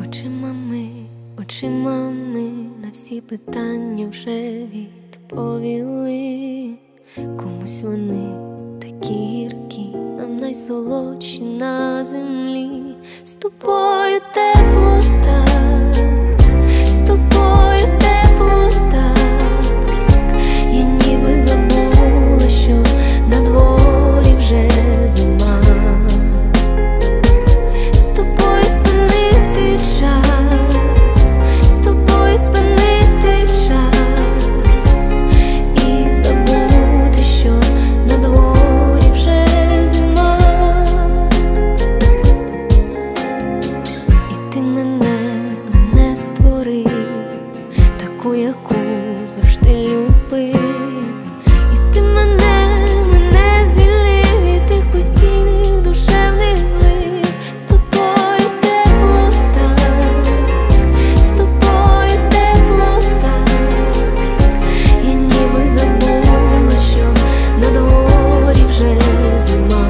Очима ми на всі питання вже відповіли. Комусь вони такі гіркі, нам найсолодші на землі. З тобою тепло так, з тобою тепло так. Я ніби забула, що на дворі вже зима. З тобою спинити час, з тобою спинити час і забути, що на дворі вже зима. І ти мене створив, таку, яку завжди любив. І ти мене звільнив від тих постійних душевних злив. З тобою тепло так, з тобою тепло так. Я ніби забула, що на дворі вже зима.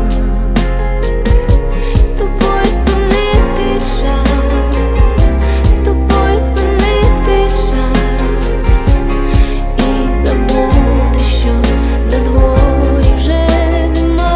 З тобою спинити час, з тобою спинити час і забути, що на дворі вже зима.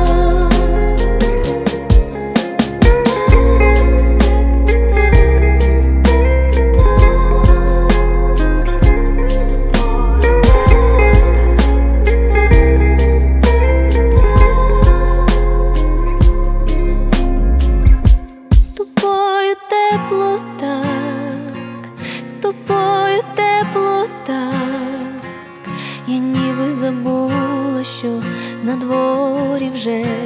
З тобою тепло так, з тобою тепло так. Я ніби забула, що на дворі вже